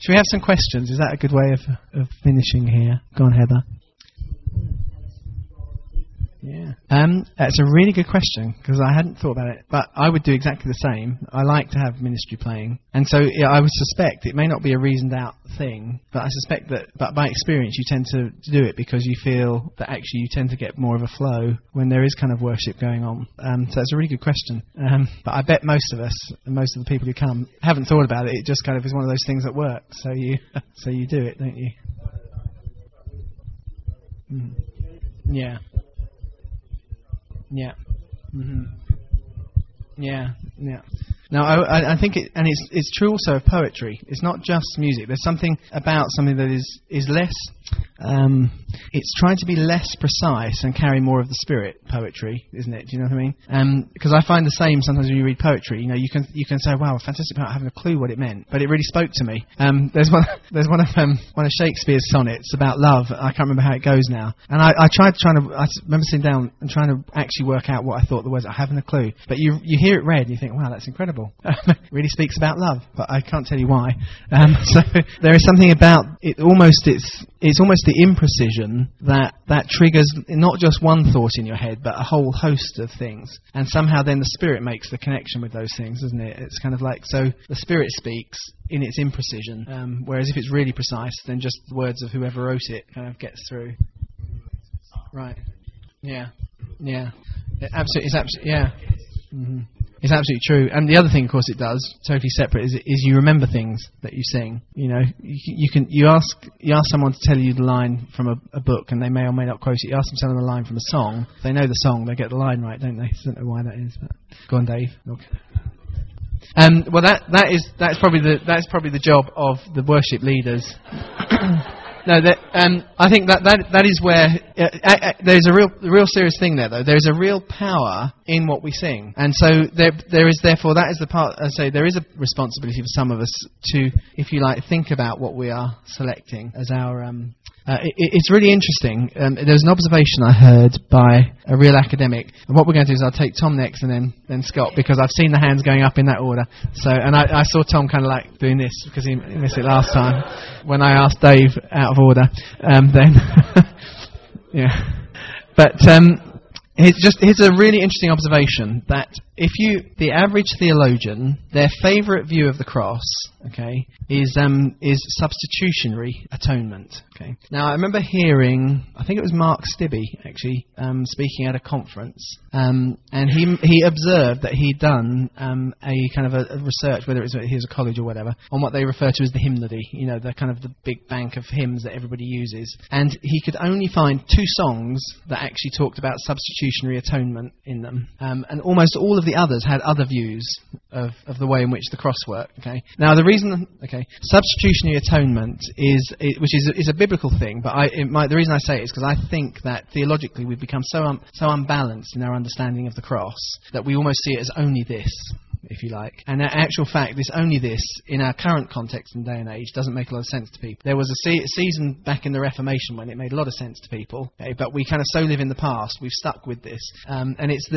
Should we have some questions? Is that a good way of finishing here? Go on, Heather. Yeah. That's a really good question, because I hadn't thought about it, but I would do exactly the same. I like to have ministry playing, and so I would suspect it may not be a reasoned out thing, but I suspect that, but by experience, you tend to do it because you feel that actually you tend to get more of a flow when there is kind of worship going on. So that's a really good question. But I bet most of us, most of the people who come, haven't thought about it. It just kind of is one of those things that work. So you do it, don't you? Mm. Yeah. Yeah. Mm-hmm. Yeah. Yeah. No, I think it's true also of poetry. It's not just music. There's something about something that is less. It's trying to be less precise and carry more of the spirit. Poetry, isn't it? Do you know what I mean? Because I find the same sometimes when you read poetry. You know, you can say, "Wow, fantastic poem," I haven't a clue what it meant, but it really spoke to me. There's one of Shakespeare's sonnets about love. I can't remember how it goes now. And I remember sitting down and trying to actually work out what I thought the words. I haven't a clue. But you hear it read and you think, "Wow, that's incredible." It really speaks about love, but I can't tell you why. So there is something about it. It's almost the imprecision that triggers not just one thought in your head, but a whole host of things. And somehow then the Spirit makes the connection with those things, doesn't it? It's kind of like, so the Spirit speaks in its imprecision, whereas if it's really precise, then just the words of whoever wrote it kind of gets through. Right. Yeah. Yeah. It's absolutely. Yeah. Mm-hmm. It's absolutely true. And the other thing, of course, it does, totally separate, is you remember things that you sing. You know, you ask someone to tell you the line from a book, and they may or may not quote it. You ask them to tell them a line from a song. If they know the song, they get the line right, don't they? I don't know why that is. But go on, Dave. Okay. Well, that's probably the job of the worship leaders. No, I think that is where there's a real serious thing there, though. There's a real power in what we sing, and so there is therefore that is the part. I say there is a responsibility for some of us to, if you like, think about what we are selecting as our. It's really interesting. There's an observation I heard by a real academic. And what we're going to do is I'll take Tom next and then Scott, because I've seen the hands going up in that order. So, and I saw Tom kind of like doing this because he missed it last time when I asked Dave out of order. Then, yeah. But here's a really interesting observation that the average theologian, their favourite view of the cross, okay, is substitutionary atonement. Okay. Now I remember hearing, I think it was Mark Stibbe actually, speaking at a conference, and he observed that he'd done a kind of a research, whether it was a college or whatever, on what they refer to as the hymnody, you know, the kind of the big bank of hymns that everybody uses, and he could only find 2 songs that actually talked about substitutionary atonement in them, and almost all of the others had other views of the way in which the cross worked. Okay. Now the reason, substitutionary atonement which is a biblical thing, but the reason I say it is because I think that theologically we've become so unbalanced in our understanding of the cross that we almost see it as only this, if you like. And in actual fact, this only this, in our current context and day and age, doesn't make a lot of sense to people. There was a season back in the Reformation when it made a lot of sense to people, but we kind of so live in the past, we've stuck with this. And it is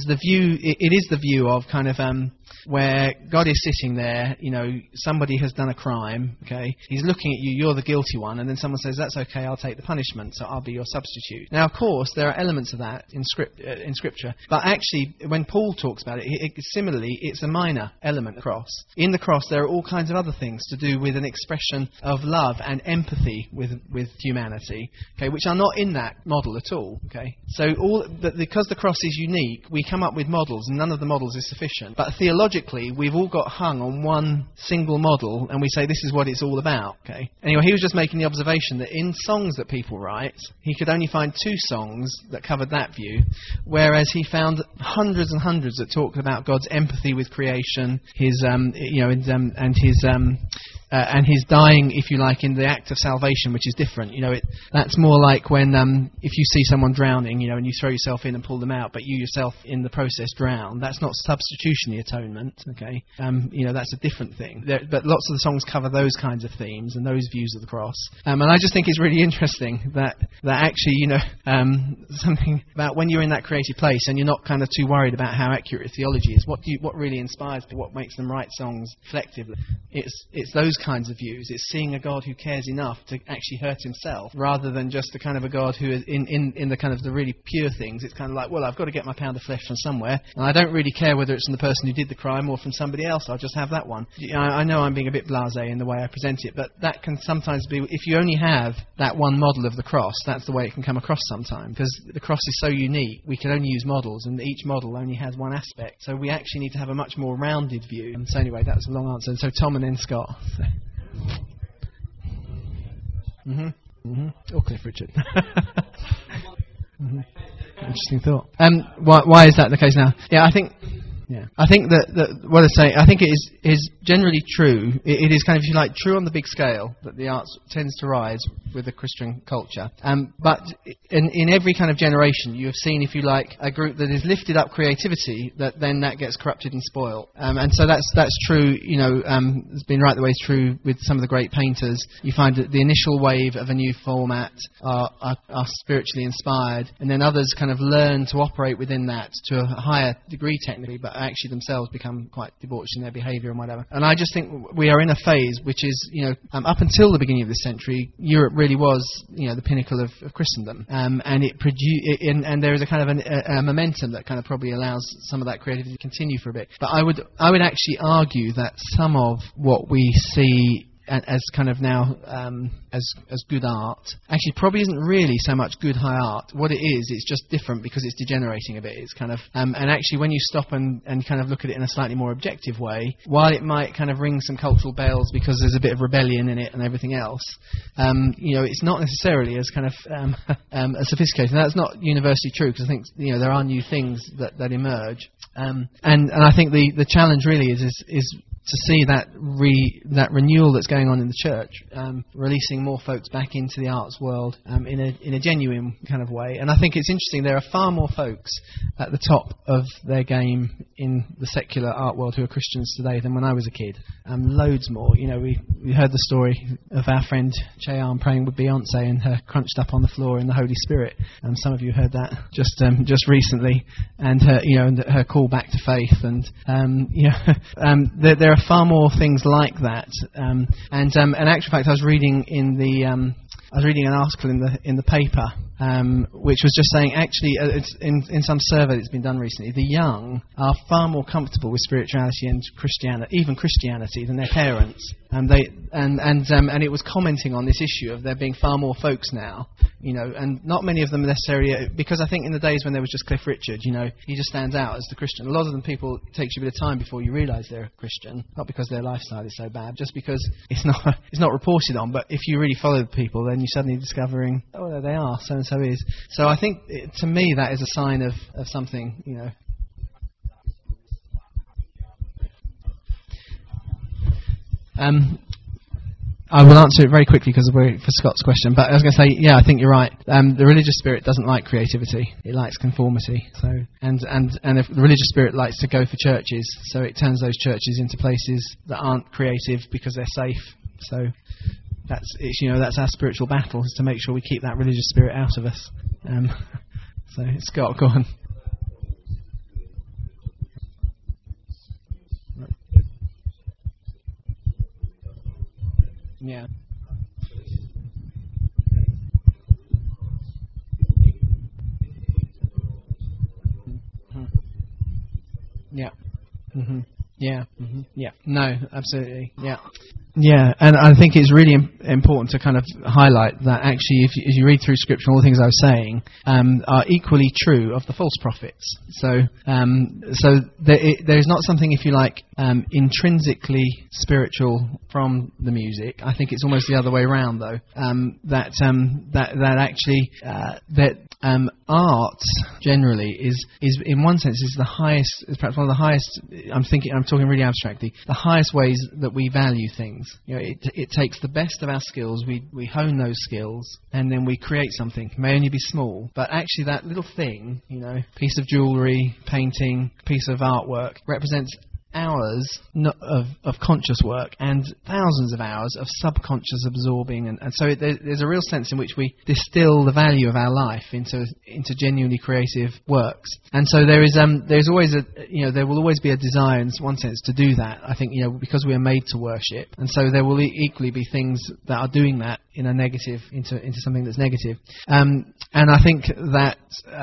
the view of kind of where God is sitting there, you know, somebody has done a crime, okay, he's looking at you, you're the guilty one, and then someone says, that's okay, I'll take the punishment, so I'll be your substitute. Now, of course, there are elements of that in Scripture, but actually, when Paul talks about it, similarly, it's a minor element of the cross. In the cross, there are all kinds of other things to do with an expression of love and empathy with humanity, okay, which are not in that model at all, okay. So because the cross is unique, we come up with models, and none of the models is sufficient. But theologically, we've all got hung on one single model, and we say this is what it's all about, okay. Anyway, he was just making the observation that in songs that people write, he could only find 2 songs that covered that view, whereas he found hundreds and hundreds that talked about God's empathy with creation, his and his dying, if you like, in the act of salvation, which is different. You know, that's more like when if you see someone drowning, you know, and you throw yourself in and pull them out, but you yourself in the process drown. That's not substitutionary atonement, okay? You know, that's a different thing. But lots of the songs cover those kinds of themes and those views of the cross. And I just think it's really interesting that actually, you know, something about when you're in that creative place and you're not kind of too worried about how accurate theology is. What really inspires people? What makes them write songs reflectively? It's those kinds of views. It's seeing a God who cares enough to actually hurt himself, rather than just the kind of a God who is in the kind of the really pure things. It's kind of like, well, I've got to get my pound of flesh from somewhere, and I don't really care whether it's from the person who did the crime or from somebody else. I'll just have that one. I know I'm being a bit blasé in the way I present it, but that can sometimes be, if you only have that one model of the cross, that's the way it can come across sometimes, because the cross is so unique. We can only use models, and each model only has one aspect, so we actually need to have a much more rounded view. And so anyway, that's a long answer. And so Tom and then Scott. So. Or Cliff Richard. Interesting thought. Why is that the case now? Yeah, I think that what I say, I think it is generally true. It is kind of, if you like, true on the big scale that the arts tends to rise with the Christian culture. But in every kind of generation, you have seen, if you like, a group that has lifted up creativity, that then that gets corrupted and spoiled. And so that's true. You know, it's been right the way true with some of the great painters. You find that the initial wave of a new format are spiritually inspired, and then others kind of learn to operate within that to a higher degree technically, but actually themselves become quite debauched in their behaviour and whatever. And I just think we are in a phase which is, you know, up until the beginning of this century, Europe really was, you know, the pinnacle of Christendom, and and there is a kind of a momentum that kind of probably allows some of that creativity to continue for a bit. But I would actually argue that some of what we see as kind of now as good art actually probably isn't really so much good high art. What it is, it's just different because it's degenerating a bit. It's kind of and actually when you stop and kind of look at it in a slightly more objective way, while it might kind of ring some cultural bells because there's a bit of rebellion in it and everything else, you know, it's not necessarily as kind of as sophisticated. And that's not universally true, because I think, you know, there are new things that emerge, and I think the challenge really is to see that renewal that's going on in the church, releasing more folks back into the arts world in a genuine kind of way. And I think it's interesting, there are far more folks at the top of their game in the secular art world who are Christians today than when I was a kid. Loads more. You know, we heard the story of our friend Che-Arm praying with Beyonce and her crunched up on the floor in the Holy Spirit. Some of you heard that just recently, and her, you know, and her call back to faith. And you know, there are far more things like that. And in actual fact, I was reading an article in the paper, which was just saying, actually, it's in some survey that's been done recently, the young are far more comfortable with spirituality and Christianity, even Christianity, than their parents. And it was commenting on this issue of there being far more folks now, you know, and not many of them necessarily, because I think in the days when there was just Cliff Richard, you know, he just stands out as the Christian. A lot of them, people, it takes you a bit of time before you realise they're a Christian, not because their lifestyle is so bad, just because it's not reported on. But if you really follow the people, then you're suddenly discovering, oh, there they are, so and so is. So I think, to me, that is a sign of something, you know. I will answer it very quickly because we're for Scott's question. But I was going to say, yeah, I think you're right. The religious spirit doesn't like creativity; it likes conformity. So, and if the religious spirit likes to go for churches, so it turns those churches into places that aren't creative because they're safe. So that's our spiritual battle, is to make sure we keep that religious spirit out of us. So Scott, go on. Yeah. Mm-hmm. Yeah. Mm-hmm. Yeah. Mm-hmm. Yeah. No, absolutely. Yeah. Yeah, and I think it's really important to kind of highlight that actually, if you read through Scripture, all the things I was saying are equally true of the false prophets. So there is not something, if you like, intrinsically spiritual from the music. I think it's almost the other way around, though. That actually art generally is in one sense is the highest, is perhaps one of the highest. I'm talking really abstractly. The highest ways that we value things. You know, it takes the best of our skills, we hone those skills, and then we create something. It may only be small, but actually that little thing, you know, piece of jewellery, painting, piece of artwork, represents hours of conscious work and thousands of hours of subconscious absorbing, and so there's a real sense in which we distill the value of our life into genuinely creative works. And so there's always there will always be a desire in one sense to do that. I think because we are made to worship, and so there will equally be things that are doing that in a negative into something that's negative. And I think that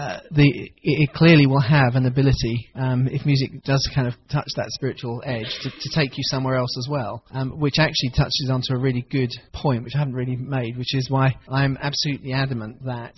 it clearly will have an ability, if music does kind of touch that spiritual edge, to take you somewhere else as well, which actually touches onto a really good point, which I haven't really made, which is why I'm absolutely adamant that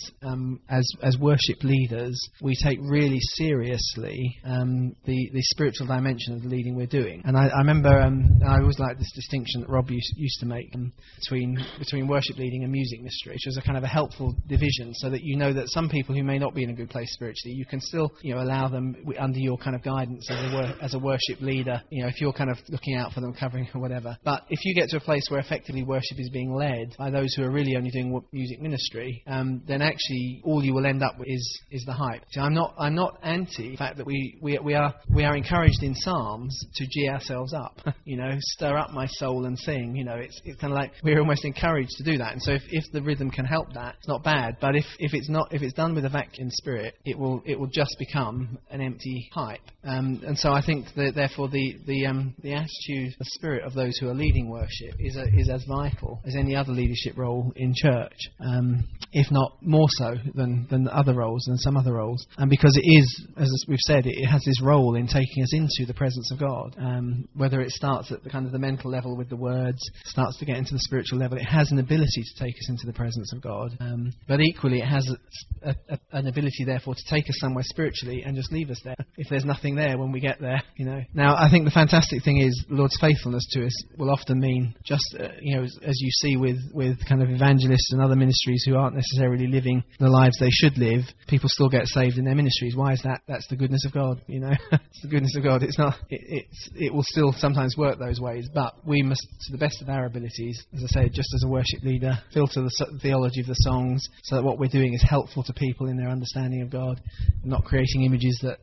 as worship leaders, we take really seriously the spiritual dimension of the leading we're doing. And I remember I always liked this distinction that Rob used to make between worship leading and music ministry, which was a kind of a helpful division, so that you know that some people who may not be in a good place spiritually, you can still allow them under your kind of guidance as a worship leader, if you're kind of looking out for them, covering or whatever. But if you get to a place where effectively worship is being led by those who are really only doing music ministry, then actually all you will end up with is the hype. So I'm not anti the fact that we are encouraged in Psalms to G ourselves up, stir up my soul and sing. It's kind of like we're almost encouraged to do that. And so if the rhythm can help that, it's not bad. But if it's done with a vacuum spirit, it will just become an empty hype. And so I think that therefore the attitude, the spirit of those who are leading worship is as vital as any other leadership role in church, if not more so than other roles and some other roles. And because it is, as we've said, it has this role in taking us into the presence of God. Whether it starts at the kind of the mental level with the words, starts to get into the spiritual level, it has an ability to take us into the presence of God. But equally, it has an ability, therefore, to take us somewhere spiritually and just leave us there if there's nothing there when we get there. Now, I think the fantastic thing is the Lord's faithfulness to us will often mean just as you see with kind of evangelists and other ministries who aren't necessarily living the lives they should live, people still get saved in their ministries. Why is that? That's the goodness of God. It's the goodness of God. It's not. It will still sometimes work those ways, but we must, to the best of our abilities, as I say, just as a worship leader, filter the theology of the songs so that what we're doing is helpful to people in their understanding of God, not creating images that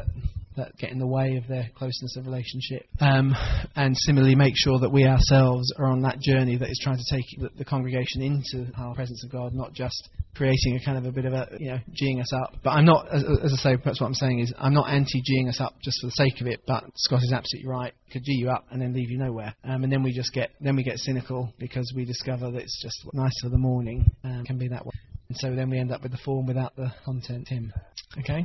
get in the way of their closeness of relationship. And similarly, make sure that we ourselves are on that journey that is trying to take the congregation into the presence of God, not just creating a kind of a bit of a, G'ing us up. But I'm not, as I say, perhaps what I'm saying is I'm not anti-G'ing us up just for the sake of it, but Scott is absolutely right. It could G you up and then leave you nowhere. And then we get cynical because we discover that it's just nice for the morning, can be that way. And so then we end up with the form without the content. Tim. Okay?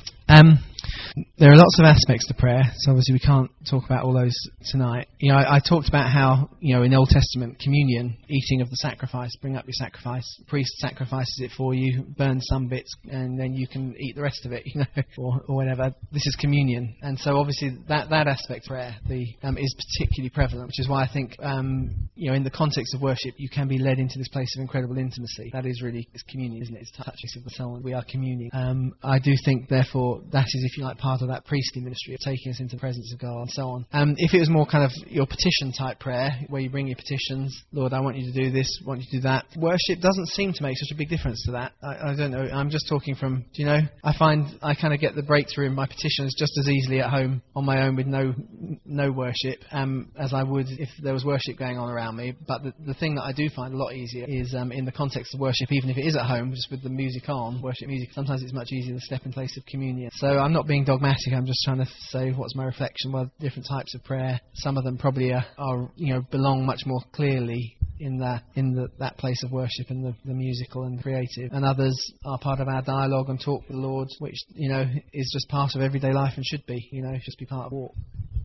There are lots of aspects to prayer, so obviously we can't talk about all those tonight. I talked about how, in Old Testament communion, eating of the sacrifice, bring up your sacrifice, the priest sacrifices it for you, burn some bits, and then you can eat the rest of it, or whatever. This is communion. And so obviously that aspect of prayer is particularly prevalent, which is why I think, in the context of worship, you can be led into this place of incredible intimacy. That is really, it's communion, isn't it? It's touching of the soul. We are communing. I do think, therefore, that is, if you like, part of that priestly ministry of taking us into the presence of God and so on. If it was more kind of your petition type prayer, where you bring your petitions, Lord, I want you to do this, I want you to do that, worship doesn't seem to make such a big difference to that. I don't know, I'm just talking from, I find I kind of get the breakthrough in my petitions just as easily at home on my own with no worship as I would if there was worship going on around me. But the thing that I do find a lot easier is in the context of worship, even if it is at home, just with the music on, worship music, sometimes it's much easier to step in place of communion. So I'm not being dogmatic, I'm just trying to say what's my reflection. Well, different types of prayer, some of them probably are belong much more clearly in that place of worship and the musical and creative, and others are part of our dialogue and talk with the Lord, which is just part of everyday life and should be, just be part of walk.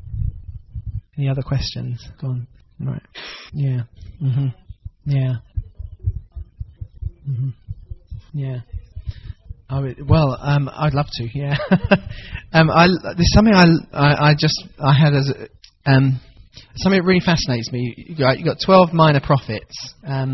Any other questions? Go on. Right. Yeah. Mhm. Yeah. Mhm. Yeah. I'd love to. Yeah. There's something I had as something that really fascinates me. You got 12 minor prophets.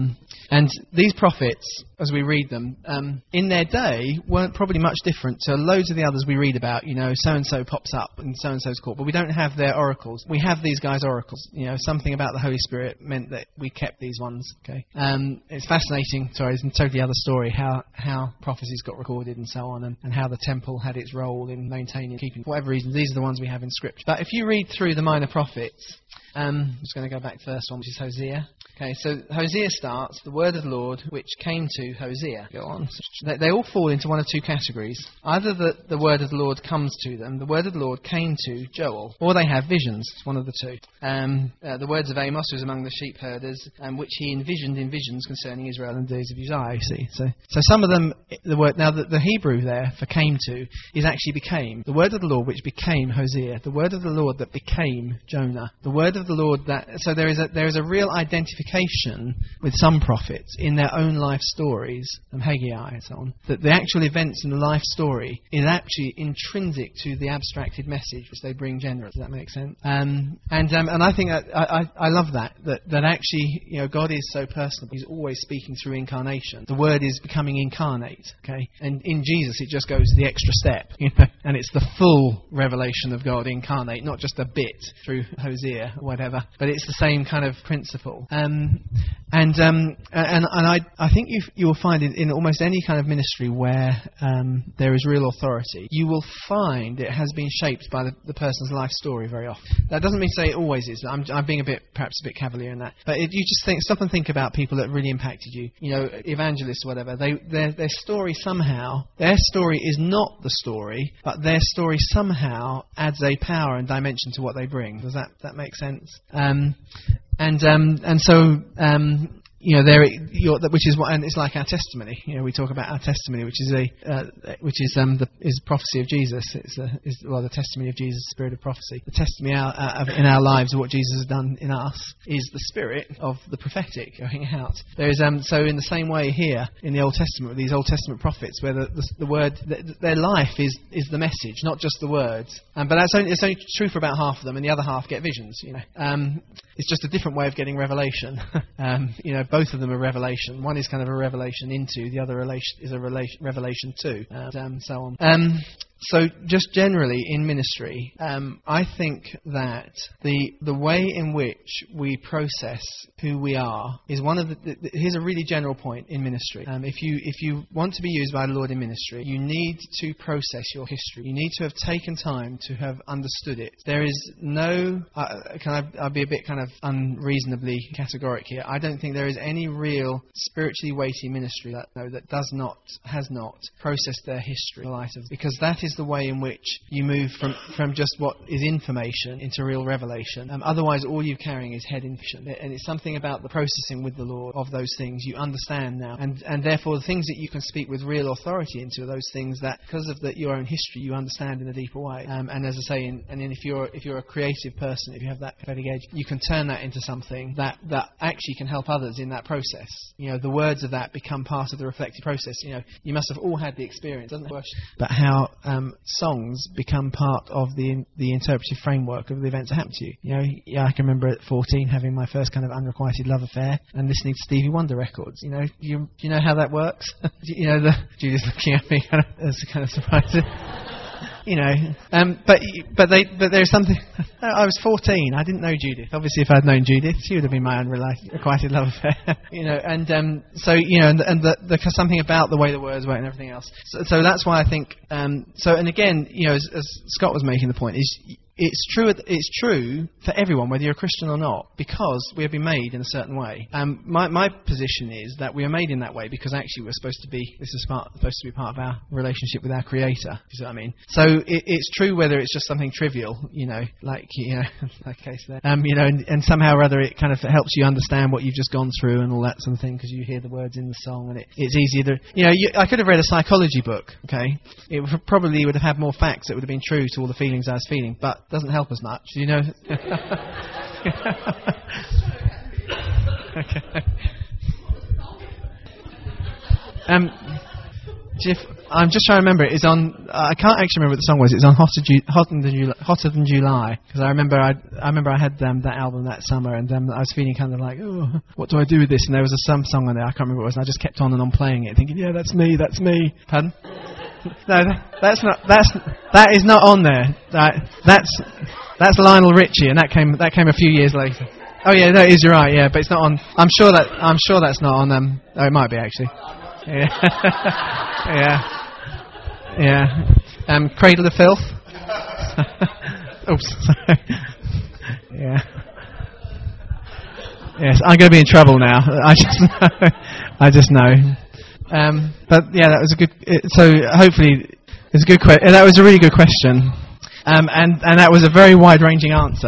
And these prophets, as we read them, in their day weren't probably much different to loads of the others we read about. So-and-so pops up in so-and-so's court, but we don't have their oracles. We have these guys' oracles. Something about the Holy Spirit meant that we kept these ones. Okay, it's fascinating. Sorry, it's a totally other story, how prophecies got recorded and so on, and how the temple had its role in maintaining, keeping, for whatever reason, these are the ones we have in Scripture. But if you read through the minor prophets, I'm just going to go back to the first one, which is Hosea. Okay, so Hosea starts, the word of the Lord which came to Hosea. Go on. They all fall into one of two categories. Either the word of the Lord comes to them, the word of the Lord came to Joel, or they have visions. It's one of the two. The words of Amos was among the sheep herders, which he envisioned in visions concerning Israel and the days of Uzziah, you see. So some of them, the Hebrew there for came to is actually became. The word of the Lord which became Hosea. The word of the Lord that became Jonah. The word of the Lord that... So there is a real identification with some prophets in their own life stories, Haggai and so on, that the actual events in the life story is actually intrinsic to the abstracted message which they bring generally. Does that make sense? And I think I love that actually, God is so personal. He's always speaking through incarnation. The word is becoming incarnate. Okay, and in Jesus it just goes the extra step, and it's the full revelation of God incarnate, not just a bit through Hosea or whatever, but it's the same kind of principle. I think you will find in almost any kind of ministry where there is real authority, you will find it has been shaped by the person's life story very often. That doesn't mean to say it always is. I'm being perhaps a bit cavalier in that. But you just stop and think about people that really impacted you. Evangelists, whatever. Their story somehow, their story is not the story, but their story somehow adds a power and dimension to what they bring. Does that make sense? Which is what, and it's like our testimony. We talk about our testimony, which is is prophecy of Jesus. It's the testimony of Jesus, spirit of prophecy. The testimony in our lives of what Jesus has done in us is the spirit of the prophetic going out. There is so in the same way here in the Old Testament with these Old Testament prophets, where the word, their life is the message, not just the words. But it's only true for about half of them, and the other half get visions. It's just a different way of getting revelation. Both of them are revelation. One is kind of a revelation into, the other is a revelation to, and so on. So just generally in ministry, I think that the way in which we process who we are is one of here's a really general point in ministry. If you want to be used by the Lord in ministry, you need to process your history. You need to have taken time to have understood it. There is no... I'll be a bit kind of unreasonably categoric here. I don't think there is any real spiritually weighty ministry that has not processed their history in light of, because that is the way in which you move from just what is information into real revelation. Otherwise, all you're carrying is head information. And it's something about the processing with the Lord of those things you understand now. And therefore, the things that you can speak with real authority into are those things that, because of your own history, you understand in a deeper way. And as I say, if you're a creative person, if you have that prophetic edge, you can turn that into something that actually can help others in that process. The words of that become part of the reflective process. You must have all had the experience, doesn't it? But how songs become part of the interpretive framework of the events that happen to you. I can remember at 14 having my first kind of unrequited love affair and listening to Stevie Wonder records. Do you know how that works? Judy's looking at me as kind of surprised. But there's something. I was 14. I didn't know Judith. Obviously, if I'd known Judith, she would have been my unrequited love affair. There's something about the way the words work and everything else. So that's why I think. And again, as Scott was making the point, is it's true for everyone, whether you're a Christian or not, because we have been made in a certain way. My position is that we are made in that way because actually we're supposed to be supposed to be part of our relationship with our Creator. You see what I mean? So it's true whether it's just something trivial, like case there, and somehow or other it kind of helps you understand what you've just gone through and all that sort of thing because you hear the words in the song and it's easier to, I could have read a psychology book, okay? It probably would have had more facts that would have been true to all the feelings I was feeling, but doesn't help as much, Okay. actually, I'm just trying to remember. It's on. I can't actually remember what the song was. It's on Hotter Than July. Because I remember I had that album that summer, and I was feeling kind of like, oh, what do I do with this? And there was some song on there. I can't remember what it was. And I just kept on and on playing it, thinking, yeah, that's me. Pardon? No, that is not on there. That's Lionel Richie, and that came a few years later. Oh yeah, no, it is. You're right. Yeah, but it's not on. I'm sure that's not on. Oh, it might be actually. Yeah. yeah. Cradle of Filth. Oops. Sorry. Yeah. Yes, I'm going to be in trouble now. I just know. But yeah, that was a good. So hopefully, it's a good question. That was a really good question. And that was a very wide-ranging answer.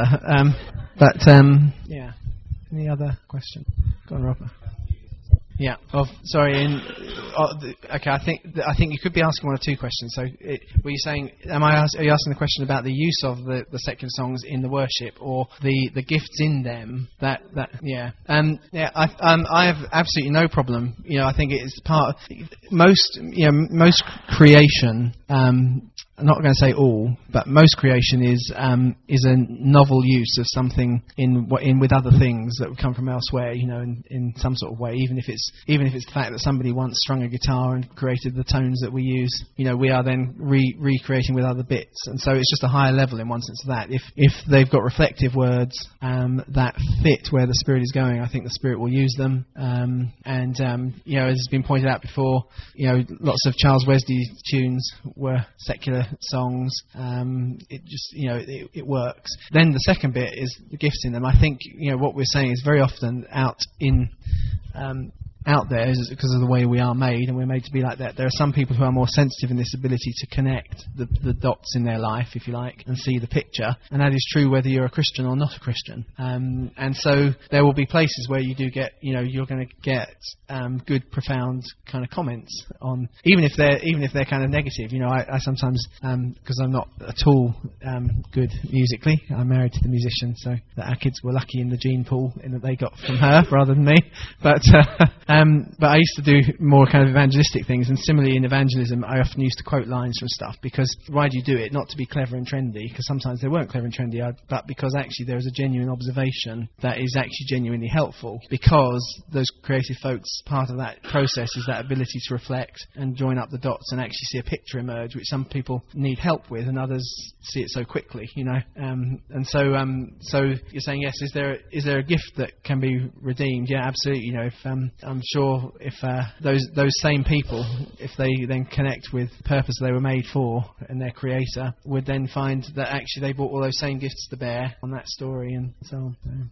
Yeah. Any other question? Go on, Robert. Yeah. Sorry. Okay. I think you could be asking one or two questions. So, were you saying? Are you asking the question about the use of the secular songs in the worship, or the gifts in them? Yeah. Yeah. I have absolutely no problem. I think it's part of most creation. I'm not going to say all, but most creation is a novel use of something with other things that would come from elsewhere, in some sort of way. Even if it's the fact that somebody once strung a guitar and created the tones that we use, we are then recreating with other bits, and so it's just a higher level in one sense of that. If they've got reflective words that fit where the Spirit is going, I think the Spirit will use them. As has been pointed out before, lots of Charles Wesley tunes were secular songs. It just it works. Then the second bit is the gifts in them. I think what we're saying is very often out there is because of the way we are made, and we're made to be like that. There are some people who are more sensitive in this ability to connect the dots in their life, if you like, and see the picture, and that is true whether you're a Christian or not a Christian. And so there will be places where you do get, you're going to get good, profound kind of comments on, even if they're kind of negative. I sometimes, because I'm not at all good musically, I'm married to the musician, so that our kids were lucky in the gene pool in that they got from her rather than me, but I used to do more kind of evangelistic things, and similarly in evangelism I often used to quote lines from stuff, because why do you do it? Not to be clever and trendy, because sometimes they weren't clever and trendy, but because actually there is a genuine observation that is actually genuinely helpful, because those creative folks, part of that process is that ability to reflect and join up the dots and actually see a picture emerge, which some people need help with and others see it so quickly, and so you're saying, yes, is there a gift that can be redeemed? Yeah, absolutely. If I'm sure if those same people, if they then connect with the purpose they were made for and their creator, would then find that actually they brought all those same gifts to bear on that story and so on.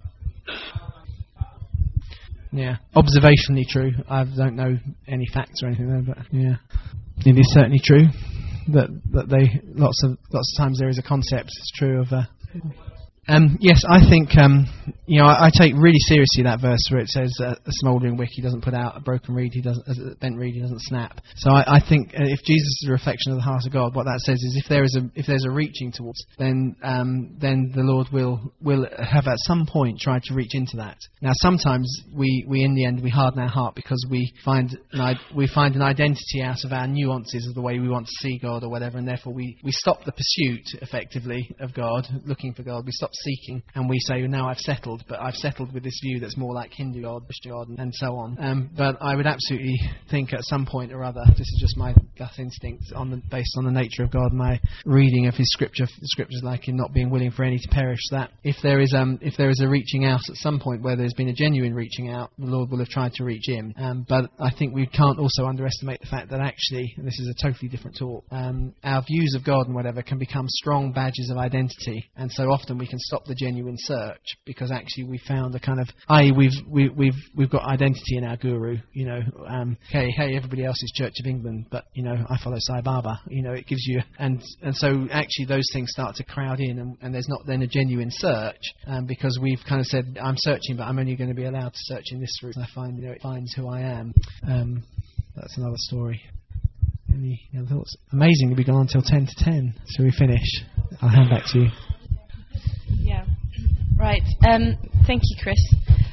Yeah, observationally true. I don't know any facts or anything there, but yeah, it is certainly true that they lots of times there is a concept. It's true of. Yes, I think I take really seriously that verse where it says a smouldering wick he doesn't put out, a broken reed he doesn't, a bent reed he doesn't snap. So I think if Jesus is a reflection of the heart of God, what that says is if there's a reaching towards, then the Lord will have at some point tried to reach into that. Now sometimes we in the end we harden our heart because we find an identity out of our nuances of the way we want to see God or whatever, and therefore we stop the pursuit effectively of God, looking for God. We stop seeking, and we say, now I've settled, but I've settled with this view that's more like Hindu God, Buddhist God, and so on. But I would absolutely think at some point or other, this is just my gut instinct, based on the nature of God, my reading of His scriptures like Him not being willing for any to perish, that if there is a reaching out at some point where there's been a genuine reaching out, the Lord will have tried to reach in. But I think we can't also underestimate the fact that actually, and this is a totally different talk, our views of God and whatever can become strong badges of identity, and so often we can stop the genuine search because actually we found a kind of, we've got identity in our guru, hey, everybody else is Church of England, but I follow Sai Baba, it gives you, and so actually those things start to crowd in, and there's not then a genuine search, because we've kind of said, I'm searching, but I'm only going to be allowed to search in this route, and I find it finds who I am. That's another story. Any other thoughts? Amazing, we've gone until 10 to 10. So we finish. I'll hand back to you. Yeah. Right. Thank you, Chris.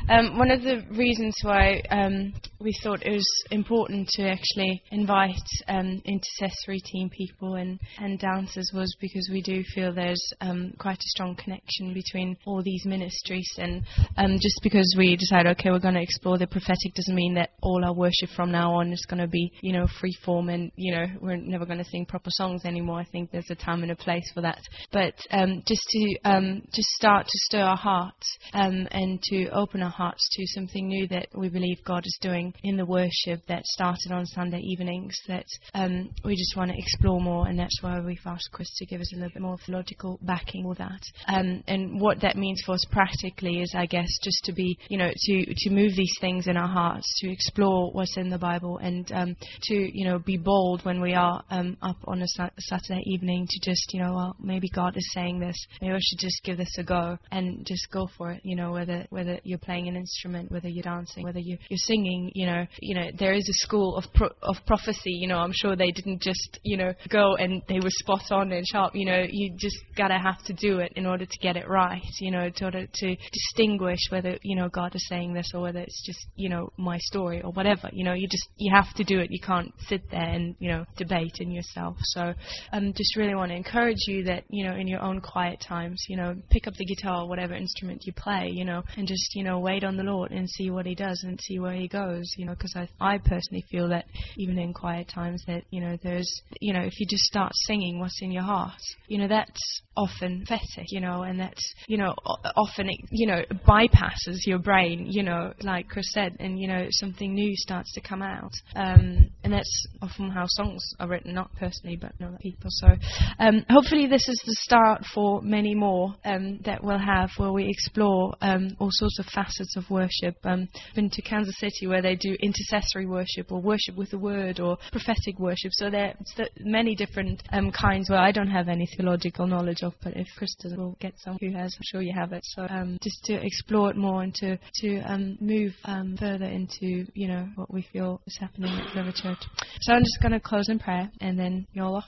One of the reasons why we thought it was important to actually invite intercessory team people and dancers was because we do feel there's quite a strong connection between all these ministries, and just because we decide, okay, we're going to explore the prophetic doesn't mean that all our worship from now on is going to be, free form and, we're never going to sing proper songs anymore. I think there's a time and a place for that. But just to just start to stir our hearts and to open our hearts to something new that we believe God is doing in the worship that started on Sunday evenings, that we just want to explore more, and that's why we've asked Chris to give us a little bit more theological backing for that. And what that means for us practically is, I guess, just to be, to move these things in our hearts, to explore what's in the Bible, and to, be bold when we are up on a Saturday evening to just, well, maybe God is saying this, maybe I should just give this a go and just go for it, whether you're playing an instrument, whether you're dancing, whether you're singing, there is a school of prophecy, I'm sure they didn't just, go and they were spot on and sharp, you just gotta have to do it in order to get it right, in order to distinguish whether, God is saying this or whether it's just, my story or whatever, you have to do it. You can't sit there and, debate in yourself. So just really want to encourage you that, in your own quiet times, pick up the guitar or whatever instrument you play, and just, wait on the Lord and see what He does and see where He goes, because I personally feel that even in quiet times that, there's, if you just start singing what's in your heart, that's often prophetic, and that's, often, it, bypasses your brain, like Chris said, and, something new starts to come out. And that's often how songs are written, not personally, but other people. So hopefully this is the start for many more that we'll have, where we explore all sorts of facets of worship. I've been to Kansas City where they do intercessory worship or worship with the word or prophetic worship. So there's many different kinds where I don't have any theological knowledge of, but if Chris does, we'll get someone who has. I'm sure you have it. So just to explore it more and to move further into, what we feel is happening at River Church. So I'm just going to close in prayer and then you're all off.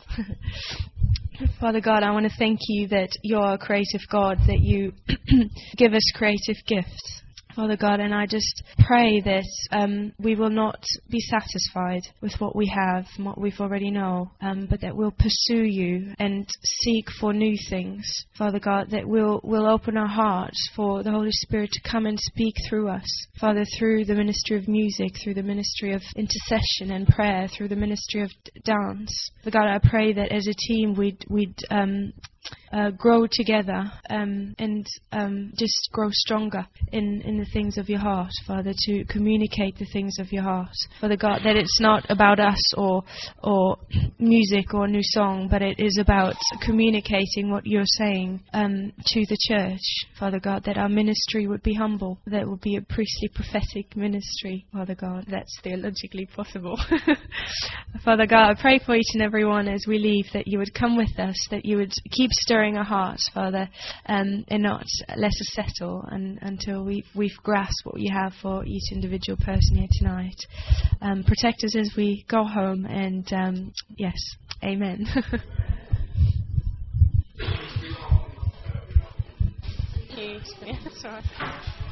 Father God, I want to thank you that you're a creative God, that you give us creative gifts. Father God, and I just pray that we will not be satisfied with what we have and what we've already know, but that we'll pursue you and seek for new things. Father God, that we'll open our hearts for the Holy Spirit to come and speak through us. Father, through the ministry of music, through the ministry of intercession and prayer, through the ministry of dance. Father God, I pray that as a team we'd grow together and just grow stronger in the things of your heart, Father, to communicate the things of your heart. Father God, that it's not about us or music or a new song, but it is about communicating what you're saying to the church. Father God, that our ministry would be humble, that it would be a priestly prophetic ministry, Father God. That's theologically possible. Father God, I pray for each and every one as we leave, that you would come with us, that you would keep stirring our hearts, Father, and not let us settle until we've grasped what you have for each individual person here tonight. Protect us as we go home, and yes, amen. Thank you. Yeah, that's all right.